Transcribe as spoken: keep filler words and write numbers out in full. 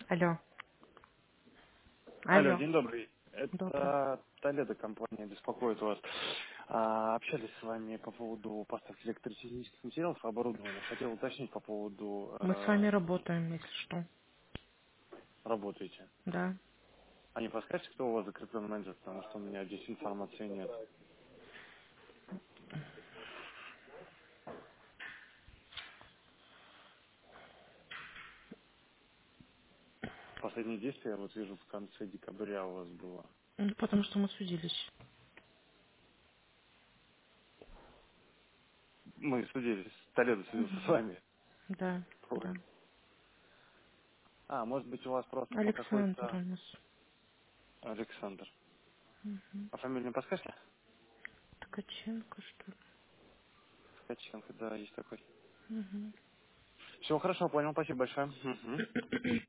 Алло. Алло, Алло. день добрый. Добрый. Это Толедо, компания беспокоит вас. А, общались с вами по поводу поставки электротехнических материалов и оборудования. Хотел уточнить по поводу Мы с э, вами работаем, если что. работаете. Да. А не подскажете, кто у вас закрепленный менеджер, потому что у меня здесь информации нет. Последнее действие, я вот вижу, в конце декабря у вас было. Ну, потому что мы судились. Мы судились, Толедо судился с Мгм. вами. Да, да. Ой. А, может быть, у вас просто по Александр какой-то... у нас. Александр. Мгм. А фамилию не подскажете? Ткаченко, что ли? Ткаченко, да, есть такой. Мгм. Все, хорошо, понял, спасибо большое. Мгм.